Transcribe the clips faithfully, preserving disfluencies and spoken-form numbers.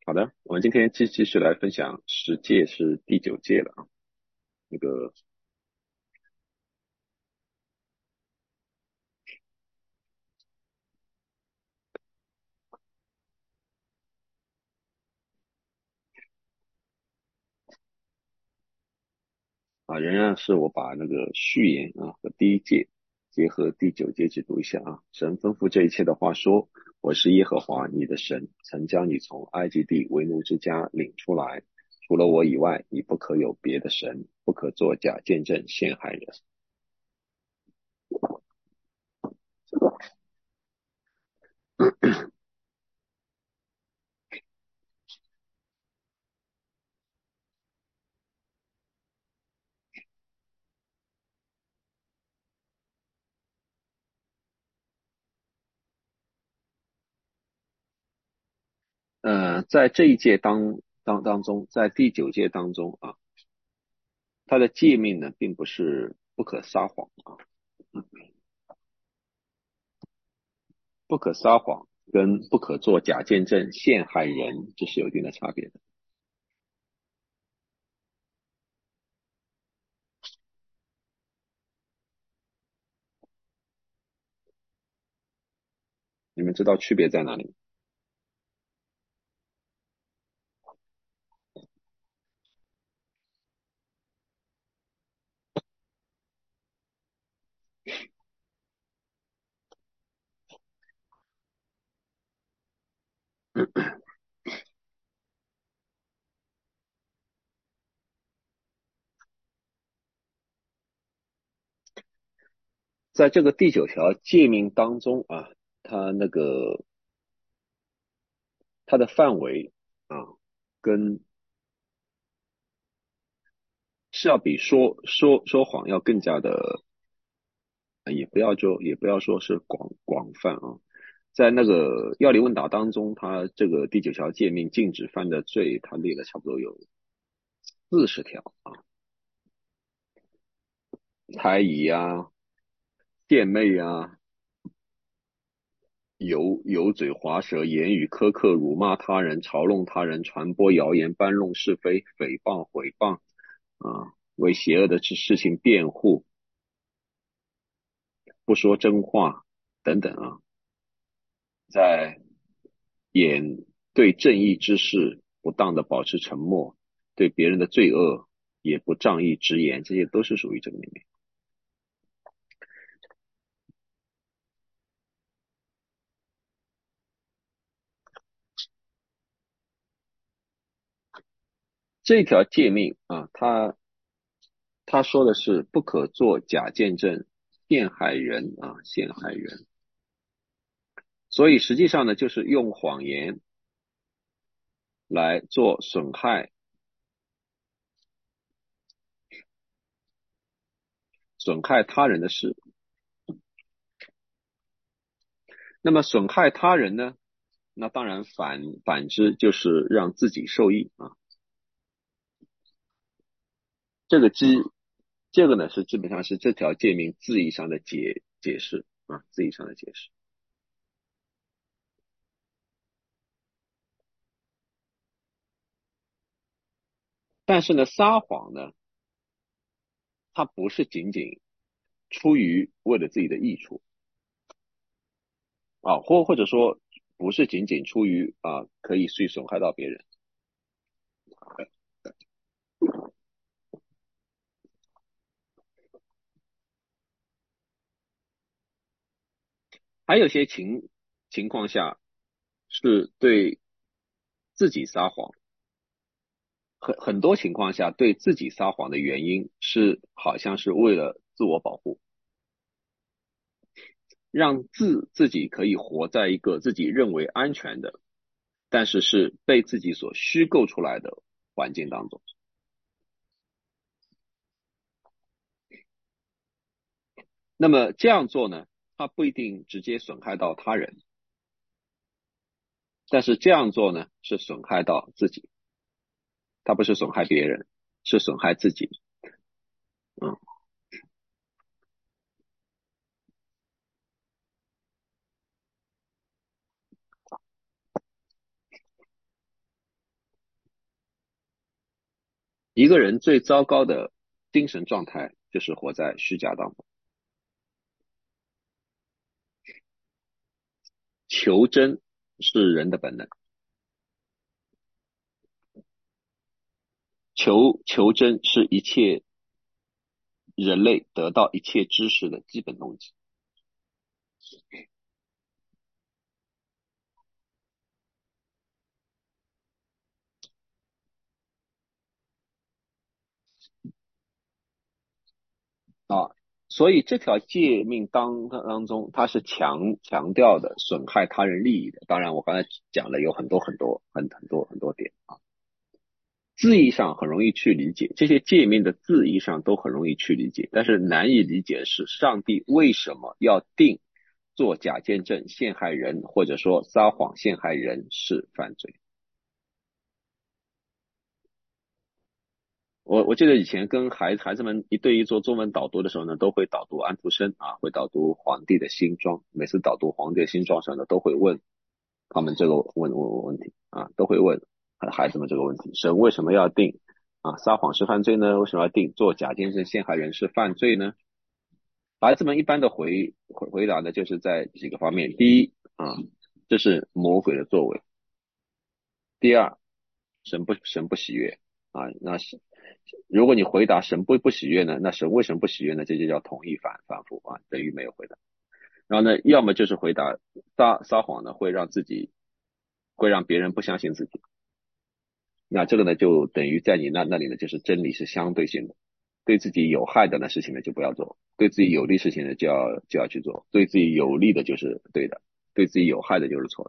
好的，我们今天继继续来分享十戒是第九戒了啊。那个啊，仍然是我把那个序言啊和第一戒结合第九戒去读一下啊。神吩咐这一切的话说：“我是耶和华你的神，曾将你从埃及地为奴之家领出来。除了我以外，你不可有别的神，不可作假见证陷害人。”呃，在这一届当当当中，在第九届当中啊，它的诫命呢，并不是不可撒谎啊。不可撒谎跟不可做假见证陷害人，这是有一定的差别的。你们知道区别在哪里吗？在这个第九条诫命当中啊，它那个它的范围啊，跟是要比说说说谎要更加的，呃也不要就也不要说是广广泛啊。在那个要理问答当中，它这个第九条诫命禁止犯的罪，它列了差不多有四十条啊，猜疑啊、献媚啊、油油嘴滑舌、言语苛刻、辱骂他人、嘲弄他人、传播谣言、搬弄是非、诽谤、毁谤啊，为邪恶的事事情辩护、不说真话等等啊，在言对正义之事不当的保持沉默，对别人的罪恶也不仗义直言，这些都是属于这个里面。这条诫命啊，它他说的是不可做假见证，陷害人啊，陷害人。所以实际上呢，就是用谎言来做损害、损害他人的事。那么损害他人呢，那当然反反之就是让自己受益啊。这个基这个呢是基本上是这条诫命字义上的解解释啊，字义上的解释。但是呢，撒谎呢，它不是仅仅出于为了自己的益处啊，或或者说不是仅仅出于啊可以去损害到别人。还有些情情况下是对自己撒谎，很很多情况下对自己撒谎的原因是好像是为了自我保护，让自自己可以活在一个自己认为安全的，但是是被自己所虚构出来的环境当中。那么这样做呢，它不一定直接损害到他人，但是这样做呢是损害到自己，它不是损害别人，是损害自己。嗯。 一个人最糟糕的精神状态就是活在虚假当中。求真是人的本能，求求真是一切人类得到一切知识的基本动机。啊，所以这条诫命当当中，它是强强调的损害他人利益的。当然，我刚才讲了有很多很多很很多很多点啊，字义上很容易去理解，这些诫命的字义上都很容易去理解，但是难以理解的是上帝为什么要定做假见证陷害人，或者说撒谎陷害人是犯罪。我我记得以前跟孩孩子们一对一做中文导读的时候呢，都会导读安徒生啊，会导读皇帝的新装。每次导读皇帝的新装时呢，都会问他们这个问问问题啊，都会问孩子们这个问题：神为什么要定啊撒谎是犯罪呢？为什么要定做假见证陷害人是犯罪呢？孩子们一般的回回回答呢，就是在几个方面：第一啊，这是魔鬼的作为；第二，神不神不喜悦啊，那是如果你回答神不不喜悦呢，那神为什么不喜悦呢？这就叫同义反反复啊，等于没有回答。然后呢，要么就是回答撒撒谎呢，会让自己会让别人不相信自己，那这个呢就等于在你那那里呢，就是真理是相对性的，对自己有害的呢事情呢就不要做，对自己有利事情呢就要就要去做，对自己有利的就是对的，对自己有害的就是错的。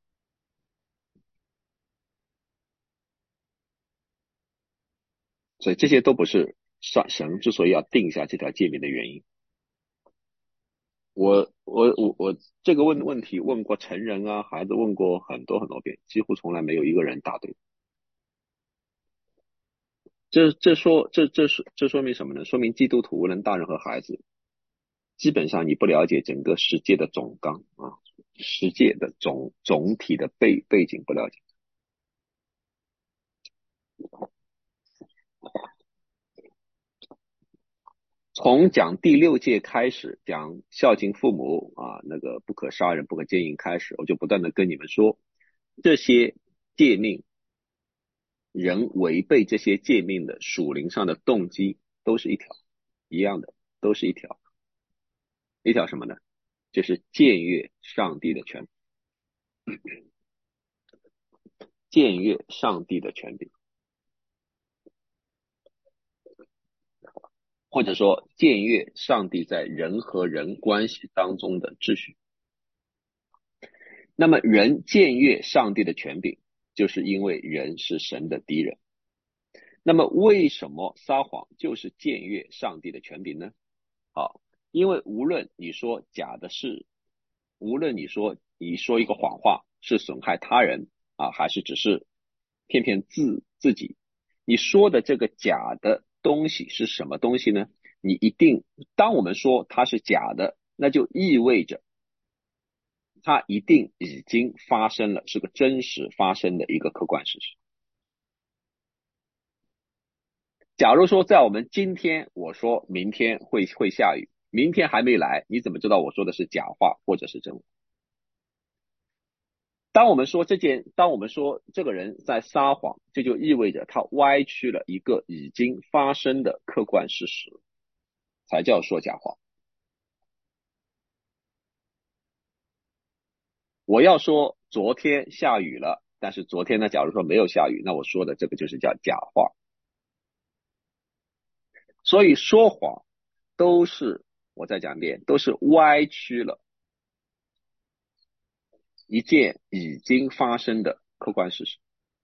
所以这些都不是上神之所以要定下这条诫命的原因。我我我我这个问问题问过成人啊，孩子问过很多很多遍，几乎从来没有一个人答对。这这说这这是这说明什么呢？说明基督徒无论大人和孩子，基本上你不了解整个世界的总纲啊，世界的总总体的背背景不了解。从讲第六诫开始，讲孝敬父母啊，那个不可杀人、不可奸淫开始，我就不断的跟你们说，这些诫命，人违背这些诫命的属灵上的动机都是一条一样的，都是一条一条什么呢？就是僭越上帝的权，僭越上帝的权柄，或者说僭越上帝在人和人关系当中的秩序。那么人僭越上帝的权柄，就是因为人是神的敌人。那么为什么撒谎就是僭越上帝的权柄呢？好，因为无论你说假的事，无论你说你说一个谎话是损害他人啊，还是只是骗骗自自己，你说的这个假的东西是什么东西呢？你一定，当我们说它是假的，那就意味着它一定已经发生了，是个真实发生的一个客观事实。假如说在我们今天，我说明天会会下雨，明天还没来，你怎么知道我说的是假话或者是真话？当我们说这件，当我们说这个人在撒谎，这就意味着他歪曲了一个已经发生的客观事实，才叫说假话。我要说昨天下雨了，但是昨天呢，假如说没有下雨，那我说的这个就是叫假话。所以说谎都是，我再讲一遍，都是歪曲了一件已经发生的客观事实。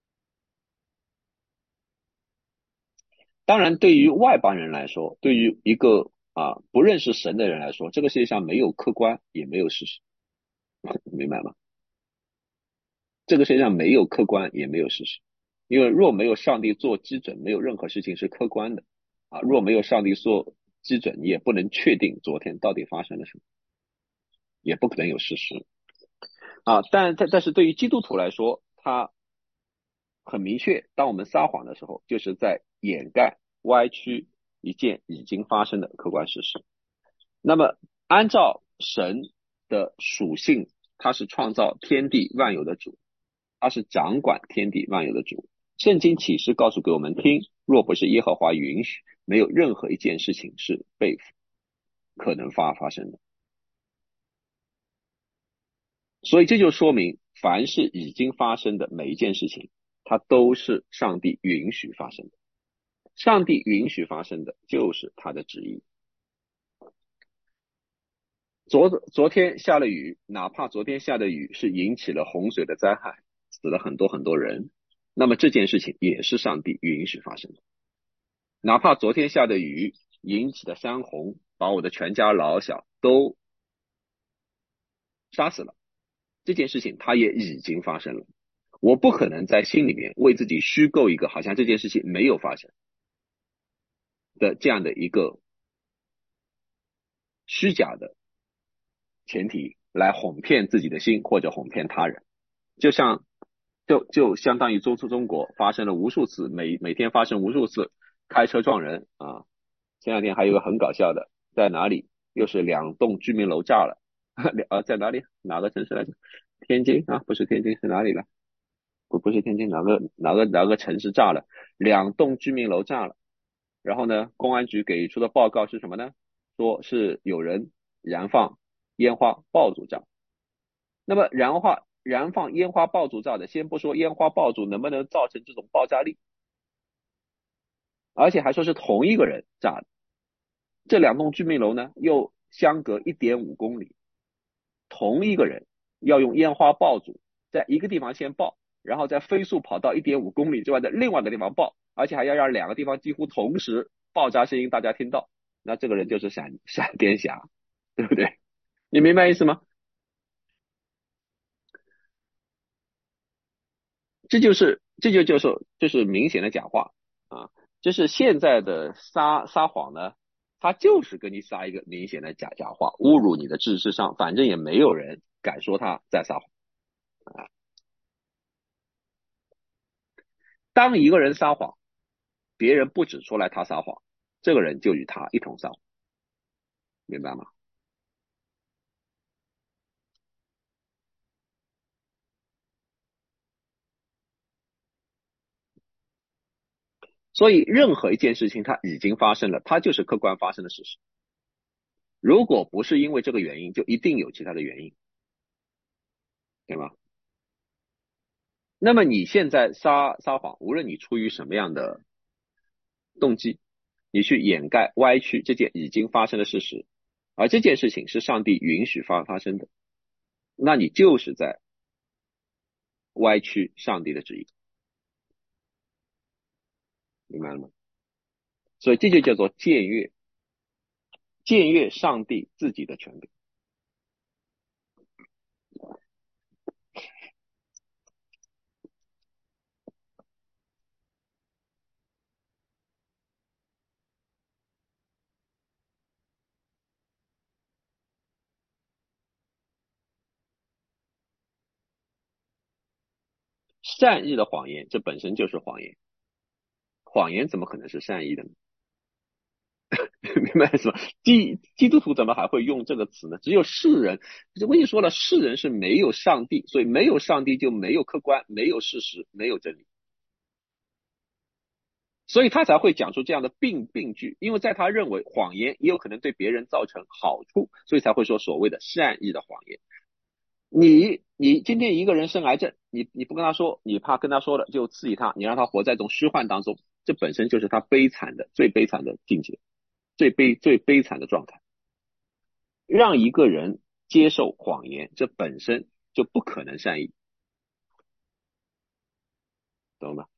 当然，对于外邦人来说，对于一个啊不认识神的人来说，这个世界上没有客观，也没有事实，明白吗？这个世界上没有客观，也没有事实，因为若没有上帝做基准，没有任何事情是客观的啊。若没有上帝做基准，你也不能确定昨天到底发生了什么，也不可能有事实啊。但但但是对于基督徒来说，他很明确，当我们撒谎的时候，就是在掩盖、歪曲一件已经发生的客观事实。那么按照神的属性，他是创造天地万有的主，他是掌管天地万有的主。圣经启示告诉给我们听，若不是耶和华允许，没有任何一件事情是被可能发发生的。所以这就说明，凡是已经发生的每一件事情，它都是上帝允许发生的。上帝允许发生的就是他的旨意。昨昨天下了雨，哪怕昨天下的雨是引起了洪水的灾害，死了很多很多人，那么这件事情也是上帝允许发生的。哪怕昨天下的雨引起的山洪，把我的全家老小都杀死了，这件事情它也已经发生了。我不可能在心里面为自己虚构一个好像这件事情没有发生的这样的一个虚假的前提来哄骗自己的心或者哄骗他人。就像就就相当于中中国发生了无数次，每每天发生无数次开车撞人啊。前两天还有个很搞笑的，在哪里又是两栋居民楼炸了啊，在哪里哪个城市来着？天津啊，不是天津，是哪里了？不不是天津，哪个哪个哪个城市炸了？两栋居民楼炸了。然后呢，公安局给出的报告是什么呢？说是有人燃放烟花爆竹炸。那么燃化燃放烟花爆竹炸的，先不说烟花爆竹能不能造成这种爆炸力，而且还说是同一个人炸的。这两栋居民楼呢，又相隔一点五公里，同一个人要用烟花爆竹在一个地方先爆，然后再飞速跑到一点五公里之外的另外的地方爆，而且还要让两个地方几乎同时爆炸声音大家听到。那这个人就是闪闪电侠，对不对？你明白意思吗？这就是这就就是就是明显的假话啊！就是现在的撒撒谎呢，他就是跟你撒一个明显的假假话，侮辱你的智智商，反正也没有人敢说他在撒谎啊。当一个人撒谎，别人不指出来他撒谎，这个人就与他一同撒谎，明白吗？所以任何一件事情它已经发生了，它就是客观发生的事实。如果不是因为这个原因，就一定有其他的原因，对吗？那么你现在撒撒谎，无论你出于什么样的动机，你去掩盖、歪曲这件已经发生的事实，而这件事情是上帝允许发发生的，那你就是在歪曲上帝的旨意，明白了吗？所以这就叫做僭越，僭越上帝自己的权柄。善意的谎言，这本身就是谎言，谎言怎么可能是善意的呢？明白是吧？基基督徒怎么还会用这个词呢？只有世人，我跟你说了，世人是没有上帝，所以没有上帝就没有客观，没有事实，没有真理，所以他才会讲出这样的病病句。因为在他认为谎言也有可能对别人造成好处，所以才会说所谓的善意的谎言。你你今天一个人生癌症，你你不跟他说，你怕跟他说了就刺激他，你让他活在一种虚幻当中，这本身就是他悲惨的最悲惨的境界，最悲最悲惨的状态。让一个人接受谎言，这本身就不可能善意，懂吗？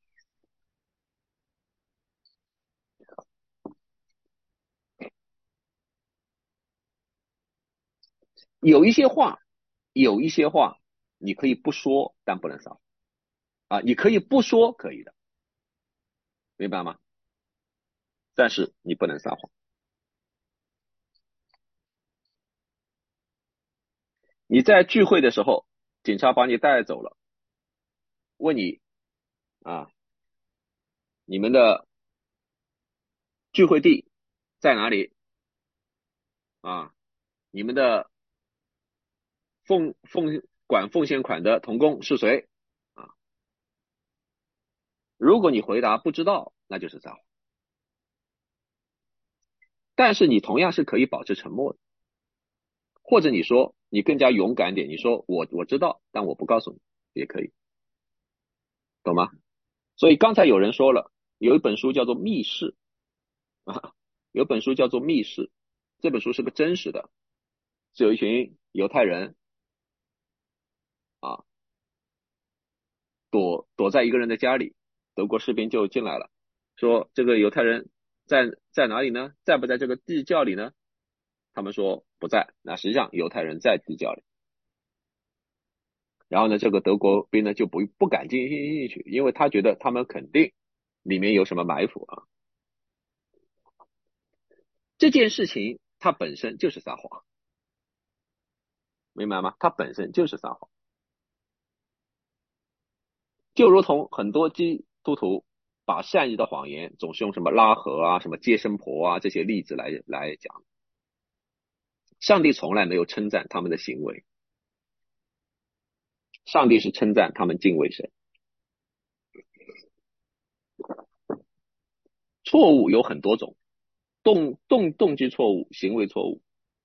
有一些话，有一些话你可以不说，但不能撒谎啊，你可以不说，可以的，明白吗？但是你不能撒谎。你在聚会的时候，警察把你带走了，问你啊，你们的聚会地在哪里啊？你们的奉奉管奉献款的童工是谁啊？如果你回答不知道，那就是撒谎。但是你同样是可以保持沉默的，或者你说你更加勇敢点，你说我我知道，但我不告诉你也可以，懂吗？所以刚才有人说了，有一本书叫做《密室》啊，有本书叫做《密室》，这本书是个真实的，是有一群犹太人啊躲躲在一个人的家里，德国士兵就进来了，说这个犹太人在在哪里呢？在不在这个地窖里呢？他们说不在，那实际上犹太人在地窖里。然后呢，这个德国兵呢就不不敢进进去，因为他觉得他们肯定里面有什么埋伏啊。这件事情它本身就是撒谎，明白吗？它本身就是撒谎，就如同很多基督徒把善意的谎言总是用什么拉合啊、什么接生婆啊这些例子来来讲，上帝从来没有称赞他们的行为，上帝是称赞他们敬畏神。错误有很多种，动动动机错误、行为错误，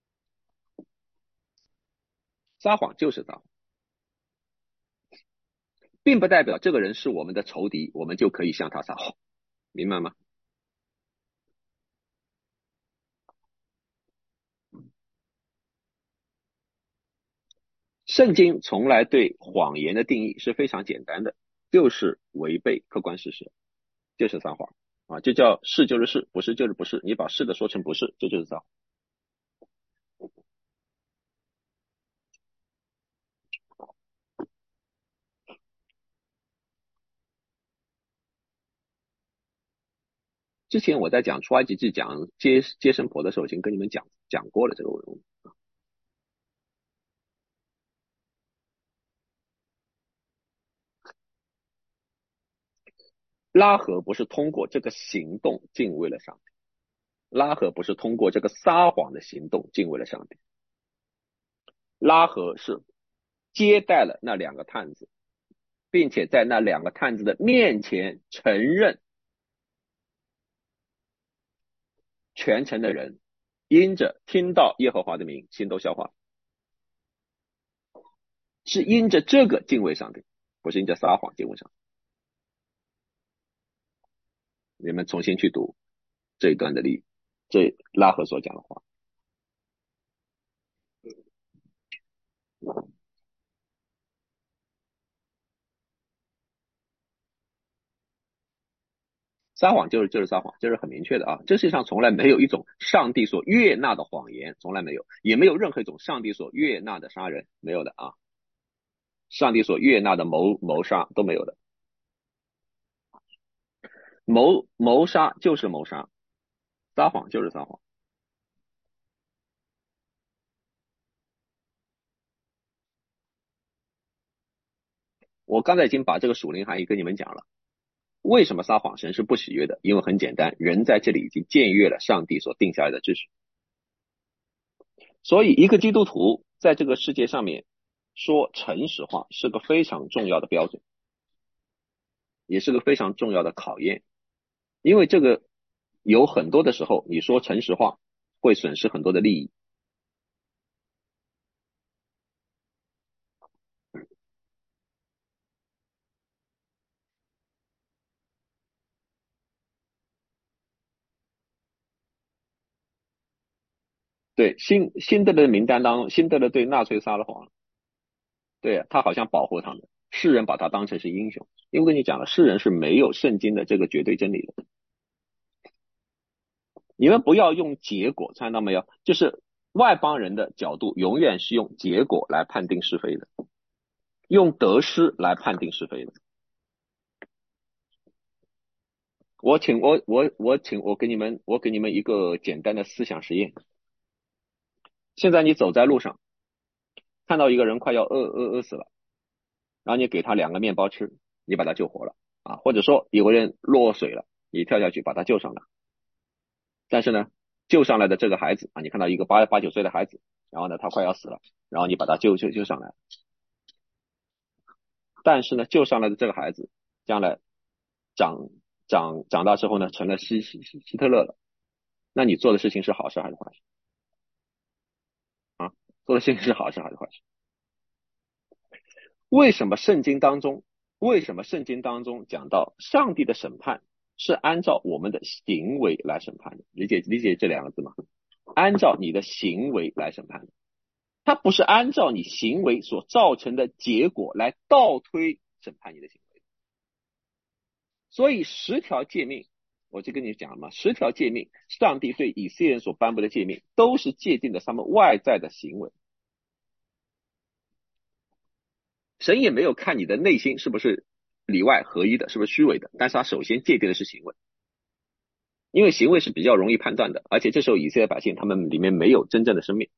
撒谎就是撒谎，并不代表这个人是我们的仇敌，我们就可以向他撒谎，明白吗？圣经从来对谎言的定义是非常简单的，就是违背客观事实，就是撒谎啊，就叫是就是是，不是就是不是，你把是的说成不是，这就是撒谎。之前我在讲出埃及记讲接接生婆的时候，已经跟你们讲讲过了这个问题。拉合不是通过这个行动敬畏了上帝，拉合不是通过这个撒谎的行动敬畏了上帝，拉合是接待了那两个探子，并且在那两个探子的面前承认全城的人因着听到耶和华的名心都消化，是因着这个敬畏上帝，不是因着撒谎敬畏上帝。你们重新去读这一段的例，这拉合所讲的话。撒谎就是就是撒谎，这是很明确的啊。这世界上从来没有一种上帝所悦纳的谎言，从来没有，也没有任何一种上帝所悦纳的杀人，没有的啊。上帝所悦纳的谋谋杀都没有的，谋谋杀就是谋杀，撒谎就是撒谎。我刚才已经把这个属灵含义跟你们讲了。为什么撒谎神是不喜悦的？因为很简单，人在这里已经僭越了上帝所定下来的秩序。所以一个基督徒在这个世界上面说诚实话是个非常重要的标准，也是个非常重要的考验。因为这个有很多的时候你说诚实话会损失很多的利益。对，辛辛德勒的名单当中，辛德勒对纳粹撒了谎，对他好像保护他们，世人把他当成是英雄。因为跟你讲了，世人是没有圣经的这个绝对真理的。你们不要用结果，看到没有？就是外邦人的角度，永远是用结果来判定是非的，用得失来判定是非的。我请我我我请我给你们我给你们一个简单的思想实验。现在你走在路上，看到一个人快要饿饿饿死了，然后你给他两个面包吃，你把他救活了啊，或者说有个人落水了，你跳下去把他救上来，但是呢，救上来的这个孩子啊，你看到一个八八九岁的孩子，然后呢他快要死了，然后你把他救救救上来，但是呢救上来的这个孩子将来长长长大之后呢成了希希希希特勒了，那你做的事情是好事还是坏事啊？做的事情是好事还是坏事？为什么圣经当中，为什么圣经当中讲到上帝的审判是按照我们的行为来审判的？理解理解这两个字吗？按照你的行为来审判的，它不是按照你行为所造成的结果来倒推审判你的行为。所以十条诫命，我就跟你讲了嘛，十条诫命，上帝对以色列人所颁布的诫命，都是界定的他们外在的行为。神也没有看你的内心是不是里外合一的，是不是虚伪的，但是他首先界定的是行为，因为行为是比较容易判断的，而且这时候以色列百姓他们里面没有真正的生命。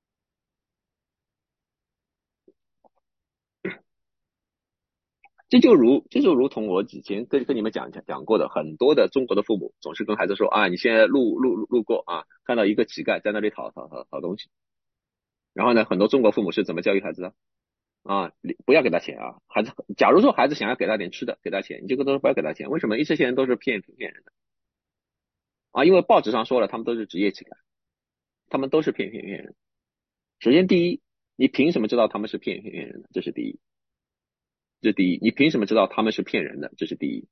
这就如这就如同我以前跟跟你们讲讲讲过的，很多的中国的父母总是跟孩子说啊，你现在路路路过啊，看到一个乞丐在那里讨讨讨讨东西，然后呢，很多中国父母是怎么教育孩子的啊？你不要给他钱啊，孩子，假如说孩子想要给他点吃的，给他钱，你这个都是不要给他钱，为什么？因为这些人都是骗骗人的啊，因为报纸上说了，他们都是职业乞丐，他们都是骗骗骗人。首先第一，你凭什么知道他们是骗骗骗人的？这是第一，这是第一，你凭什么知道他们是骗人的？这是第一。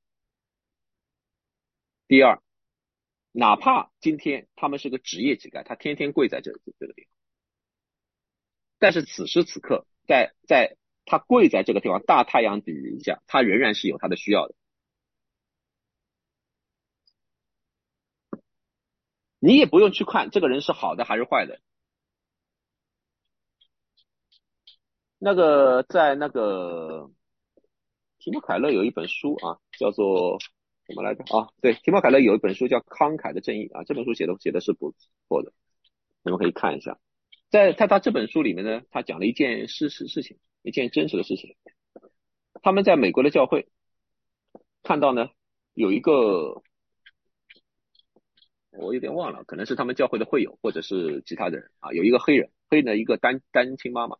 第二，哪怕今天他们是个职业乞丐，他天天跪在这这个地方，但是此时此刻，在在他跪在这个地方大太阳底下，他仍然是有他的需要的。你也不用去看这个人是好的还是坏的。那个在那个提莫凯勒有一本书啊，叫做什么来着啊？对，提莫凯勒有一本书叫《慷慨的正义》啊，这本书写的写的是不错的，你们可以看一下。在他他这本书里面呢，他讲了一件事事事情，一件真实的事情。他们在美国的教会看到呢，有一个我有点忘了，可能是他们教会的会友或者是其他的人啊，有一个黑人，黑人的一个单单亲妈妈。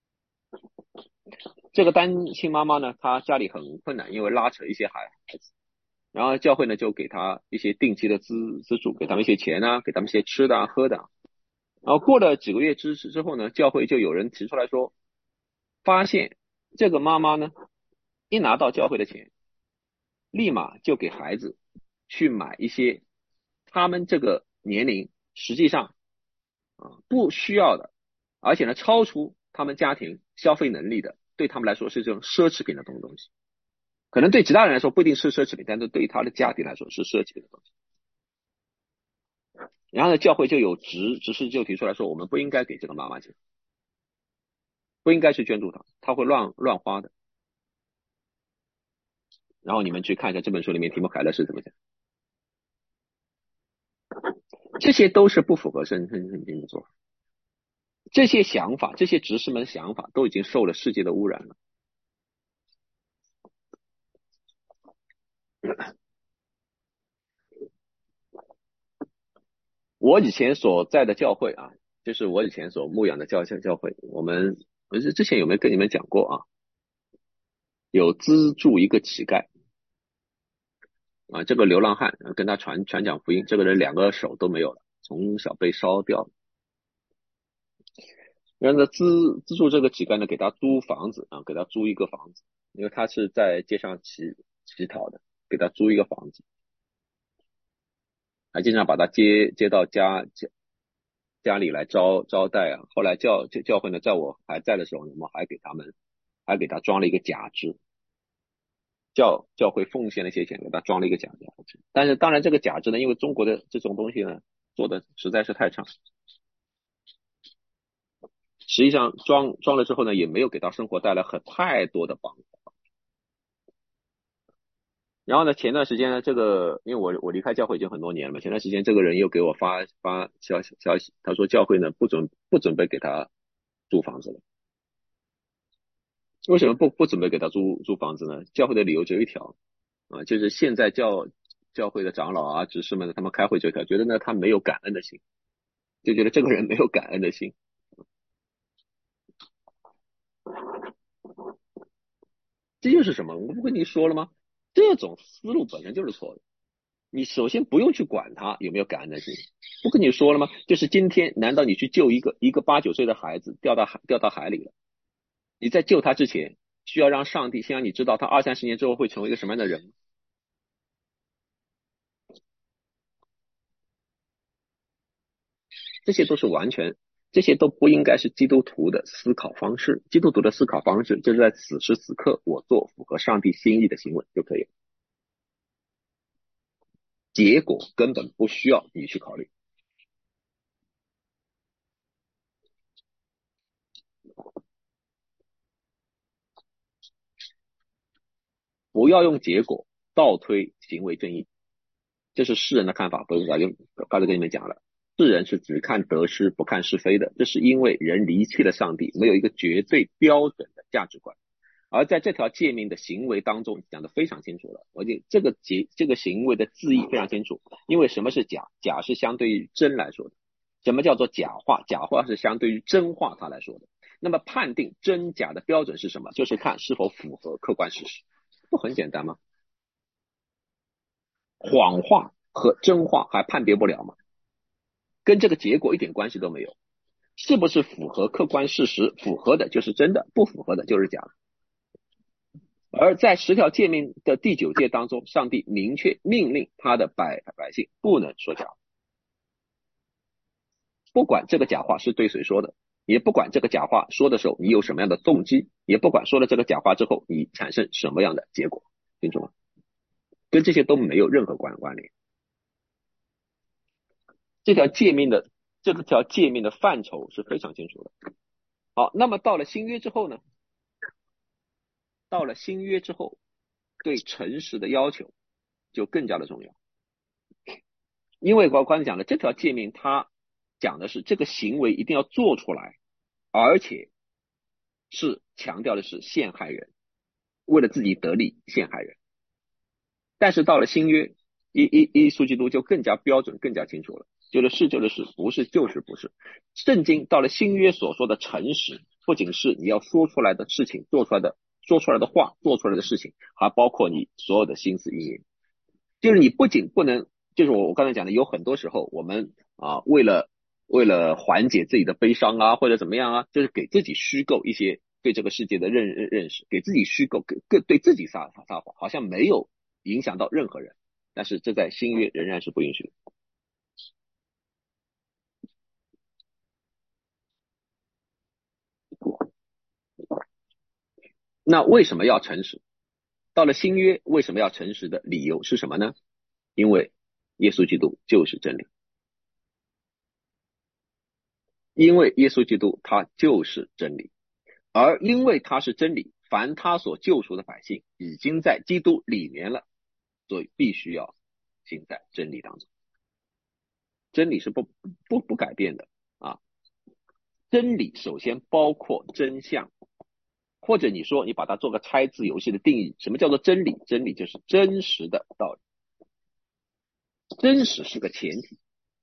这个单亲妈妈呢，她家里很困难，因为拉扯一些孩孩子，然后教会呢就给她一些定期的资资助，给他们一些钱啊，给他们一些吃的啊、喝的啊。然后过了几个月之之后呢，教会就有人提出来说，发现这个妈妈呢，一拿到教会的钱，立马就给孩子去买一些他们这个年龄实际上啊不需要的，而且呢超出他们家庭消费能力的，对他们来说是这种奢侈品的东东西。可能对其他人来说不一定是奢侈品，但是对于他的家庭来说是奢侈品的东西。然后呢，教会就有执执事就提出来说，我们不应该给这个妈妈钱，不应该去捐助她，她会乱乱花的。然后你们去看一下这本书里面提莫凯勒是怎么讲，这些都是不符合圣圣圣经的做法。这些想法，这些执事们的想法都已经受了世界的污染了。我以前所在的教会啊，就是我以前所牧养的教教教会，我们我之前有没有跟你们讲过啊？有资助一个乞丐啊，这个流浪汉跟他传传讲福音，这个人两个手都没有了，从小被烧掉了。然后呢，资资助这个乞丐呢，给他租房子啊，给他租一个房子，因为他是在街上乞乞讨的，给他租一个房子，还经常把他接接到家家家里来招招待啊。后来教教教会呢，在我还在的时候，我们还给他们还给他装了一个假肢，教教会奉献了一些钱给他装了一个假肢。但是当然这个假肢呢，因为中国的这种东西呢做的实在是太差，实际上装装了之后呢，也没有给他生活带来很太多的帮助。然后呢，前段时间呢，这个因为我我离开教会已经很多年了嘛，前段时间这个人又给我发发消息消息，他说教会呢不准不准备给他租房子了。为什么不不准备给他租租房子呢？教会的理由只有一条， 啊，就是现在教教会的长老啊、执事们，他们开会这条，觉得呢他没有感恩的心，就觉得这个人没有感恩的心。这就是什么？我不跟你说了吗？这种思路本身就是错的。你首先不用去管他有没有感恩的心，不跟你说了吗？就是今天，难道你去救一个一个八九岁的孩子掉到海掉到海里了？你在救他之前，需要让上帝先让你知道他二三十年之后会成为一个什么样的人吗？这些都是完全，这些都不应该是基督徒的思考方式。基督徒的思考方式就是在此时此刻，我做符合上帝心意的行为就可以了，结果根本不需要你去考虑。不要用结果倒推行为正义，这是世人的看法。不是早就刚才跟你们讲了，世人是只看得失不看是非的，这是因为人离弃了上帝，没有一个绝对标准的价值观。而在这条诫命的行为当中讲得非常清楚了，而且这个节这个行为的字义非常清楚。因为什么是假？假是相对于真来说的。什么叫做假话？假话是相对于真话它来说的。那么判定真假的标准是什么？就是看是否符合客观事实。不很简单吗？谎话和真话还判别不了吗？跟这个结果一点关系都没有。是不是符合客观事实？符合的就是真的，不符合的就是假的。而在十条诫命的第九诫当中，上帝明确命令他的百百姓不能说假话，不管这个假话是对谁说的，也不管这个假话说的时候你有什么样的动机，也不管说了这个假话之后你产生什么样的结果，清楚吗？跟这些都没有任何关关联。这条诫命的这条诫命的范畴是非常清楚的。好，那么到了新约之后呢？到了新约之后，对诚实的要求就更加的重要。因为我刚才讲的这条诫命，它讲的是这个行为一定要做出来，而且是强调的是陷害人，为了自己得利陷害人。但是到了新约，一一一书基督就更加标准、更加清楚了，就是是就是是，不是就是不是。圣经到了新约所说的诚实，不仅是你要说出来的事情、做出来的、说出来的话、做出来的事情，还包括你所有的心思意念。就是你不仅不能，就是我我刚才讲的，有很多时候我们啊，为了为了缓解自己的悲伤啊，或者怎么样啊，就是给自己虚构一些对这个世界的认认认识，给自己虚构，给更对自己撒撒撒谎，好像没有影响到任何人。但是这在新约仍然是不允许的。那为什么要诚实？到了新约，为什么要诚实的理由是什么呢？因为耶稣基督就是真理，因为耶稣基督他就是真理。而因为他是真理，凡他所救赎的百姓已经在基督里面了，所以必须要行在真理当中。真理是不不不改变的啊！真理首先包括真相，或者你说你把它做个猜字游戏的定义，什么叫做真理？真理就是真实的道理，真实是个前提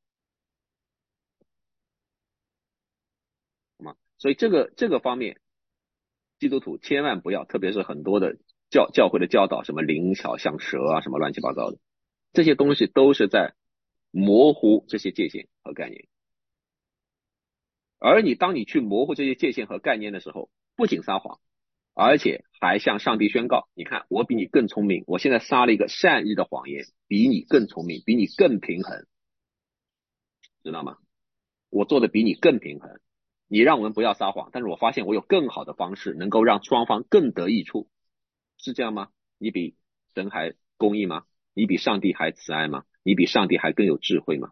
嘛。所以这个这个方面，基督徒千万不要，特别是很多的教教会的教导，什么灵巧像蛇啊，什么乱七八糟的，这些东西都是在模糊这些界限和概念。而你当你去模糊这些界限和概念的时候，不仅撒谎，而且还向上帝宣告：你看，我比你更聪明，我现在撒了一个善意的谎言，比你更聪明，比你更平衡，知道吗？我做的比你更平衡。你让我们不要撒谎，但是我发现我有更好的方式，能够让双方更得益处，是这样吗？你比神还公义吗？你比上帝还慈爱吗？你比上帝还更有智慧吗？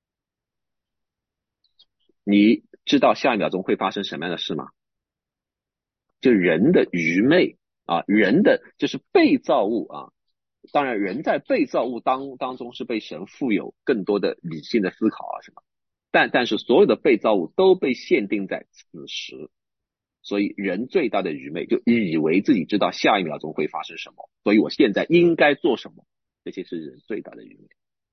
你知道下一秒钟会发生什么样的事吗？就人的愚昧啊，人的就是被造物啊。当然，人在被造物当当中是被神富有更多的理性的思考啊什么，但但是所有的被造物都被限定在此时， 所以人最大的愚昧就以为自己知道下一秒钟会发生什么，所以我现在应该做什么，这些是人最大的愚昧。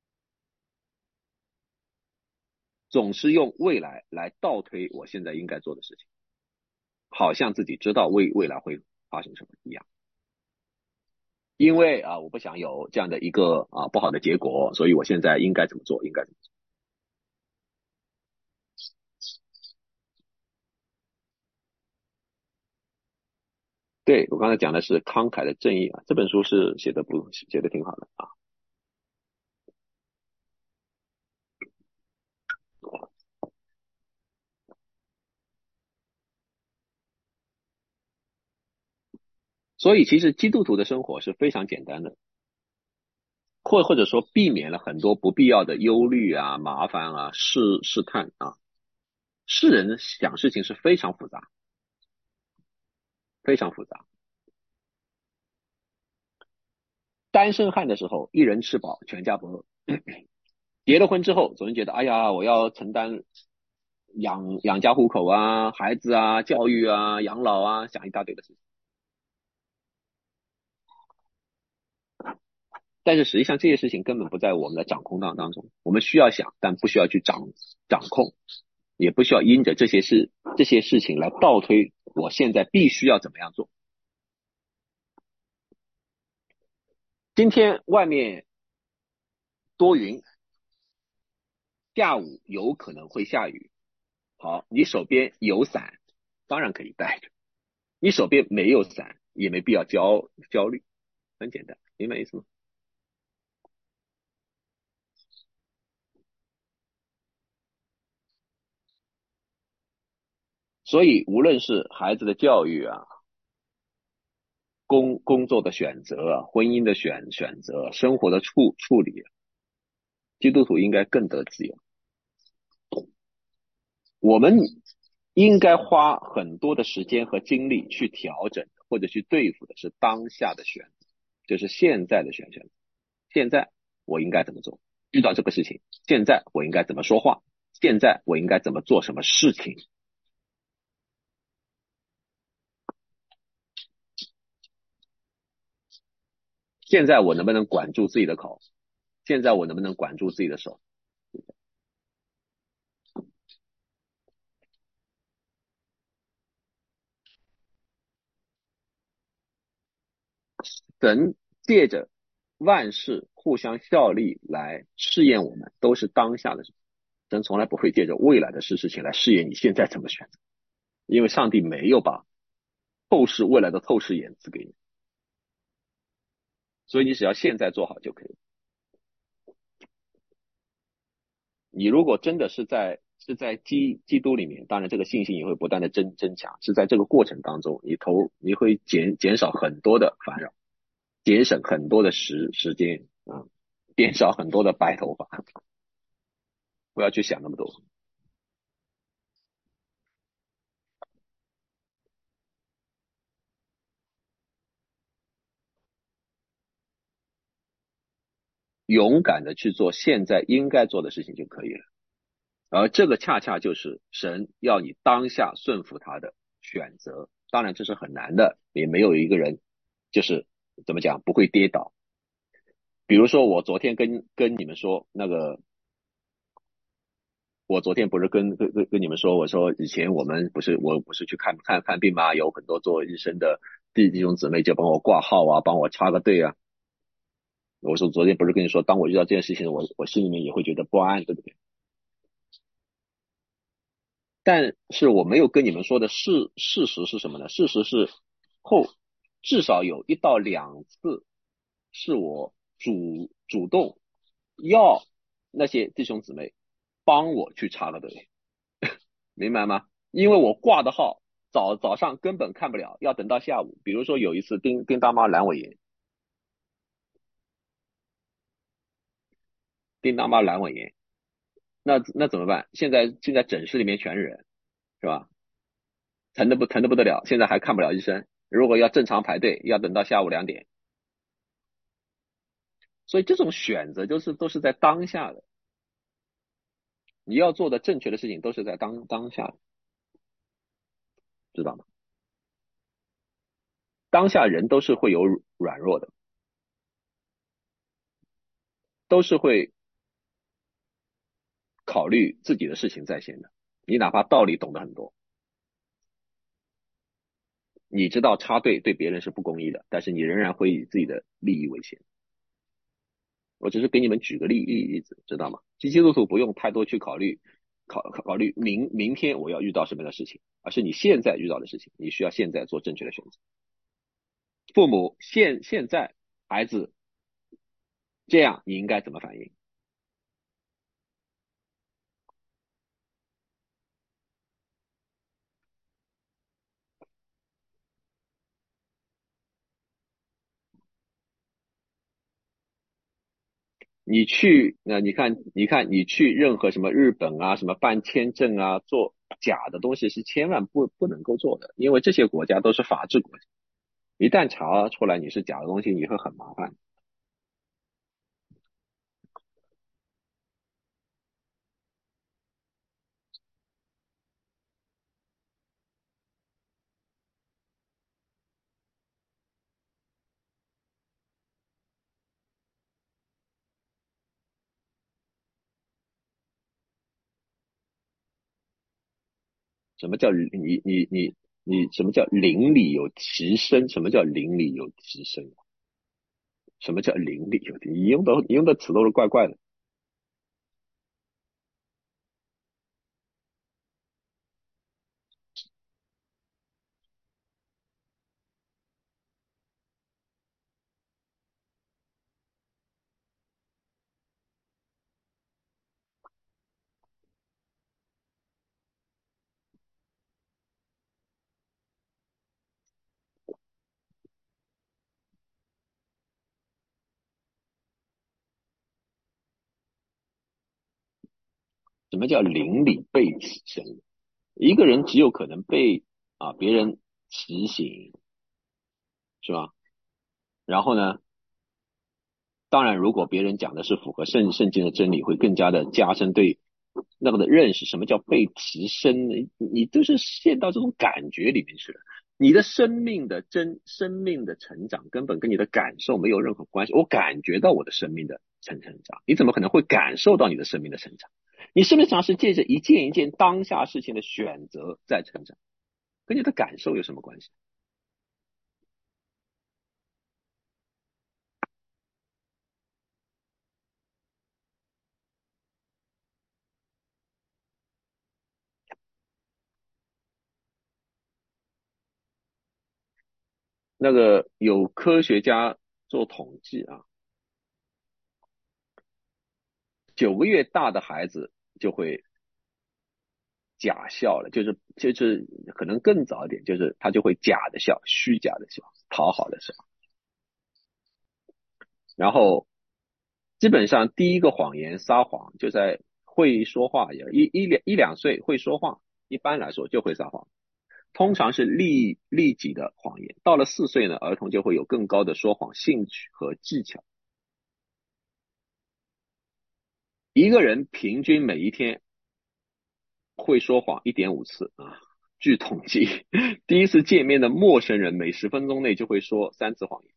总是用未来来倒推我现在应该做的事情，好像自己知道未未来会发生什么一样。因为啊，我不想有这样的一个啊不好的结果，所以我现在应该怎么做？应该怎么做？对，我刚才讲的是慷慨的正义啊，这本书是写的不写的挺好的啊。所以其实基督徒的生活是非常简单的，或或者说避免了很多不必要的忧虑啊、麻烦啊、试试探啊。世人想事情是非常复杂，非常复杂。单身汉的时候，一人吃饱，全家不饿。结了婚之后，总是觉得，哎呀，我要承担养养家糊口啊、孩子啊、教育啊、养老啊，想一大堆的事情。但是实际上这些事情根本不在我们的掌控当当中，我们需要想，但不需要去掌掌控，也不需要因着这些事这些事情来倒推我现在必须要怎么样做。今天外面多云，下午有可能会下雨。好，你手边有伞，当然可以带着；你手边没有伞，也没必要焦焦虑，很简单，明白意思吗？所以无论是孩子的教育啊，工工作的选择啊，婚姻的选选择，生活的处处理，基督徒应该更得自由。我们应该花很多的时间和精力去调整或者去对付的是当下的选择，就是现在的选择。现在我应该怎么做？遇到这个事情，现在我应该怎么说话？现在我应该怎么做什么事情？现在我能不能管住自己的口？现在我能不能管住自己的手？神借着万事互相效力来试验我们，都是当下的事。神从来不会借着未来的事事情来试验你现在怎么选择，因为上帝没有把透视未来的透视眼赐给你，所以你只要现在做好就可以。你如果真的是在是在基基督里面，当然这个信心也会不断的增增强，是在这个过程当中，你投你会减减少很多的烦扰，节省很多的时时间啊，减少很多的白头发，不要去想那么多。勇敢的去做现在应该做的事情就可以了。而这个恰恰就是神要你当下顺服他的选择。当然这是很难的，也没有一个人就是怎么讲不会跌倒。比如说我昨天跟跟你们说那个，我昨天不是跟跟跟跟你们说，我说以前我们不是我不是去看看看病吗？有很多做医生的弟弟兄姊妹就帮我挂号啊，帮我插个队啊。我说昨天不是跟你说，当我遇到这件事情，我我心里面也会觉得不安，对不对？但是我没有跟你们说的事事实是什么呢？事实是后至少有一到两次是我主主动要那些弟兄姊妹帮我去插了队，明白吗？因为我挂的号早早上根本看不了，要等到下午。比如说有一次丁丁大妈阑尾炎，丁大妈阑尾炎，那那怎么办？现在现在诊室里面全是人，是吧？疼的不疼的不得了，现在还看不了医生。如果要正常排队，要等到下午两点。所以这种选择就是都是在当下的，你要做的正确的事情都是在当当下的，知道吗？ 当下人都是会有软弱的，都是会考虑自己的事情在先的。你哪怕道理懂得很多，你知道插队对别人是不公义的，但是你仍然会以自己的利益为先。我只是给你们举个例例例子，知道吗？基督徒不用太多去考虑考考虑明明天我要遇到什么样的事情，而是你现在遇到的事情，你需要现在做正确的选择。父母现现在孩子这样，你应该怎么反应？你去，那你看，你看，你去任何什么日本啊，什么办签证啊，做假的东西是千万不不能够做的，因为这些国家都是法治国家，一旦查出来你是假的东西，你会很麻烦。什么叫你你你你什么叫邻里有其声？什么叫邻里有其声？什么叫邻里有？你用的你用的词都是怪怪的。什么叫邻里被其声？一个人只有可能被啊别人提醒，是吧？然后呢，当然，如果别人讲的是符合圣圣经的真理，会更加的加深对那个的认识。什么叫被提升呢？你你都是陷到这种感觉里面去了。你的生命的真生命的成长根本跟你的感受没有任何关系。我感觉到我的生命的成成长，你怎么可能会感受到你的生命的成长？你生命成长是借着一件一件当下事情的选择在成长，跟你的感受有什么关系？那个有科学家做统计啊，九个月大的孩子就会假笑了，就是就是可能更早一点，就是他就会假的笑，虚假的笑，讨好的笑。然后基本上第一个谎言撒谎就在会说话，也一一两一两岁会说话，一般来说就会撒谎，通常是利利己的谎言。到了四岁呢，儿童就会有更高的说谎兴趣和技巧。一个人平均每一天会说谎一点五次啊。据统计，第一次见面的陌生人每十分钟内就会说三次谎言。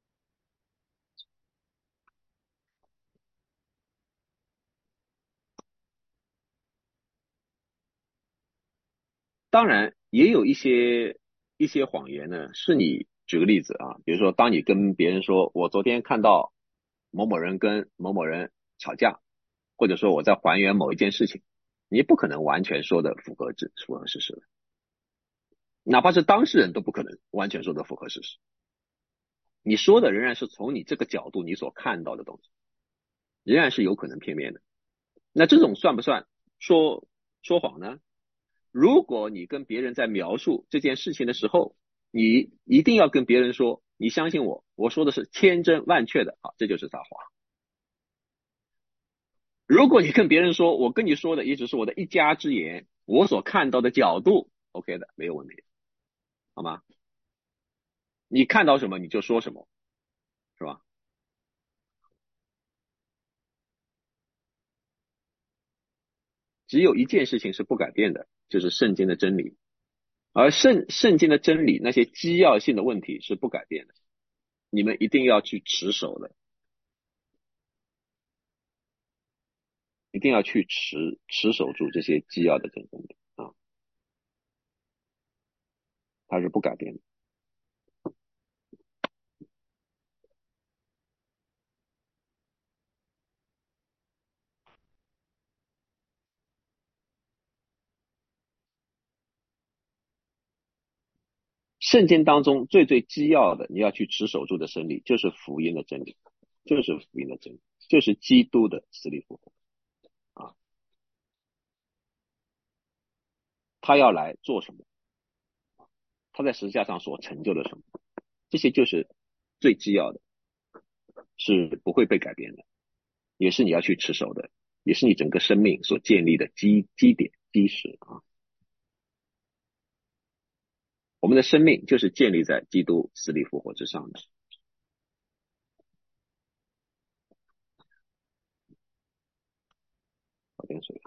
当然，也有一些一些谎言呢，是你举个例子啊，比如说，当你跟别人说我昨天看到某某人跟某某人吵架，或者说我在还原某一件事情，你不可能完全说的符合事符合事实的，哪怕是当事人都不可能完全说的符合事实。你说的仍然是从你这个角度你所看到的东西，仍然是有可能片面的。那这种算不算说说谎呢？如果你跟别人在描述这件事情的时候，你一定要跟别人说，你相信我，我说的是千真万确的，好，这就是撒谎。如果你跟别人说，我跟你说的也只是我的一家之言，我所看到的角度，OK 的，没有问题，好吗？你看到什么你就说什么，是吧？只有一件事情是不改变的，就是圣经的真理。 而圣圣经的真理那些基要性的问题是不改变的，你们一定要去持守的，一定要去持持守住这些基要的真真理啊，它是不改变的。圣经当中最最基要的，你要去持守住的真理，就是福音的真理，就是福音的真理，就是基督的死里复活啊。他要来做什么？他在十字架上所成就的什么？这些就是最基要的，是不会被改变的，也是你要去持守的，也是你整个生命所建立的基基点基石啊。我们的生命就是建立在基督死里复活之上的。喝点水。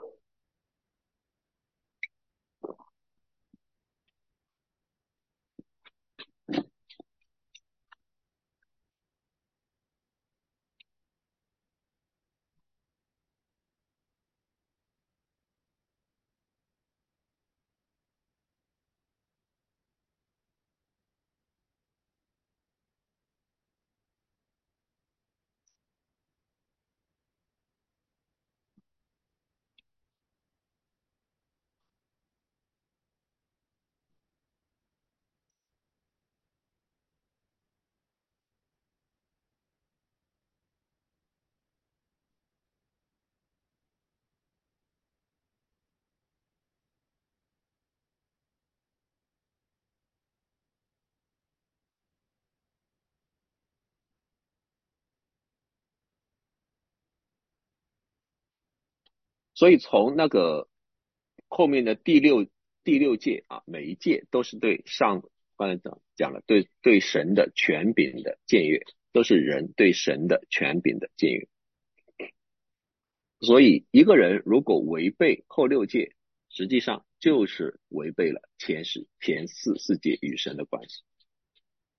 所以从那个后面的第六第六届啊，每一届都是对上刚才讲讲了对对神的权柄的僭越，都是人对神的权柄的僭越。所以一个人如果违背后六届，实际上就是违背了前十前四四届与神的关系。